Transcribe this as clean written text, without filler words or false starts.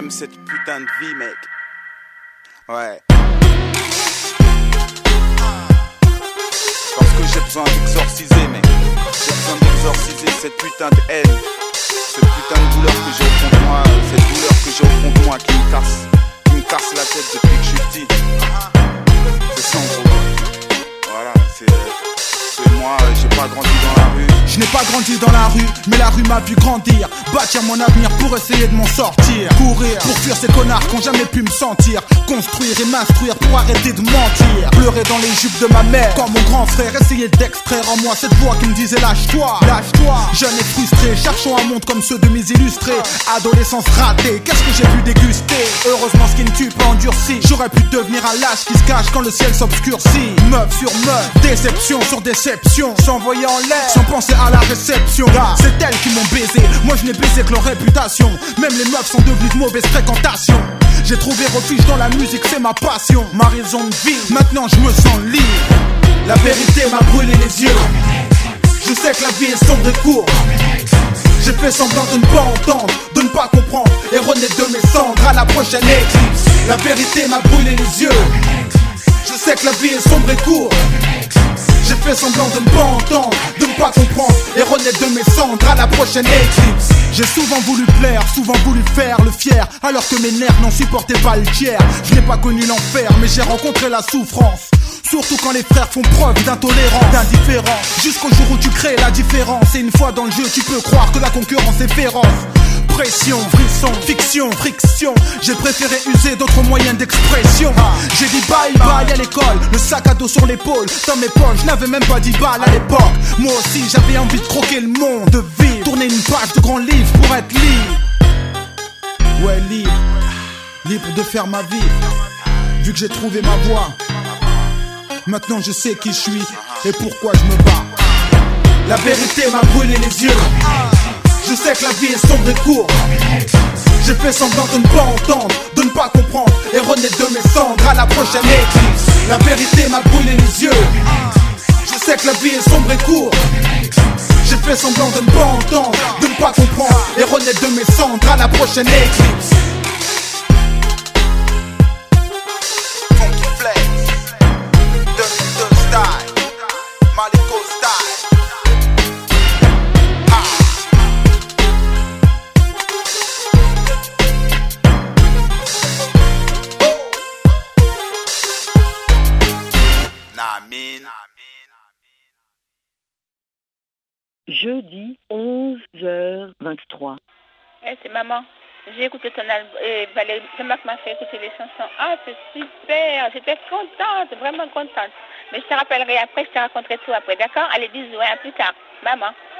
J'aime cette putain de vie, mec. Ouais. Parce que j'ai besoin d'exorciser, mec. J'ai besoin d'exorciser cette putain de haine. Cette putain de douleur que j'ai au fond de moi. Cette douleur que j'ai au fond de moi qui me casse la tête depuis que je suis petit. C'est ça en gros. Voilà, c'est moi, j'ai pas grandi dans la rue. Je n'ai pas grandi dans la rue, mais la rue m'a vu grandir. Bâtir mon avenir pour essayer de m'en sortir. Courir pour fuir ces connards qui ont jamais pu me sentir. Construire et m'instruire pour arrêter de mentir. Pleurer dans les jupes de ma mère quand mon grand frère essayait d'extraire en moi cette voix qui me disait lâche-toi, lâche-toi. Jeune et frustré, cherchant un monde comme ceux de mes illustrés. Adolescence ratée, qu'est-ce que j'ai pu déguster. Heureusement ce qui ne tue pas endurci. J'aurais pu devenir un lâche qui se cache quand le ciel s'obscurcit. Meuf sur meuf, déception sur déception. S'envoyer en l'air sans penser à la réception. C'est elles qui m'ont baisé, moi je n'ai baisé que leur réputation. Même les meufs sont devenues de mauvaise fréquentation. J'ai trouvé refuge dans la musique, c'est ma passion, ma raison de vie. Maintenant je me sens libre. La vérité m'a brûlé les yeux. Je sais que la vie est sombre et courte. J'ai fait semblant de ne pas entendre, de ne pas comprendre, et renaître de mes cendres à la prochaine éclipse. La vérité m'a brûlé les yeux. Je sais que la vie est sombre et courte. J'ai fait semblant de ne pas entendre, de ne pas comprendre, et renaître de mes cendres à la prochaine éclipse. J'ai souvent voulu plaire, souvent voulu faire le fier, alors que mes nerfs n'en supportaient pas le tiers. Je n'ai pas connu l'enfer, mais j'ai rencontré la souffrance. Surtout quand les frères font preuve d'intolérance, d'indifférence. Jusqu'au jour où tu crées la différence. Et une fois dans le jeu, tu peux croire que la concurrence est féroce. Pression, frisson, fiction, friction. J'ai préféré user d'autres moyens d'expression. J'ai dit bye bye à l'école, le sac à dos sur l'épaule. Dans mes poches, je n'avais même pas 10 balles à l'époque. Moi aussi j'avais envie de croquer le monde, de vivre. Tourner une page de grand livre pour être libre. Ouais, libre. Libre de faire ma vie. Vu que j'ai trouvé ma voie. Maintenant je sais qui je suis et pourquoi je me bats. La vérité m'a brûlé les yeux. Je sais que la vie est sombre et courte. J'ai fait semblant de ne pas entendre, de ne pas comprendre, et renaître de mes cendres à la prochaine éclipse. La vérité m'a brûlé les yeux. Je sais que la vie est sombre et courte. J'ai fait semblant de ne pas entendre, de ne pas comprendre, et renaître de mes cendres à la prochaine éclipse. Jeudi 11h23. C'est maman. J'ai écouté ton album. Valérie, c'est moi qui m'a fait écouter les chansons. Ah, c'est super. J'étais contente, vraiment contente. Mais je te rappellerai après, je te raconterai tout après, d'accord? Allez, bisous, à plus tard. Maman.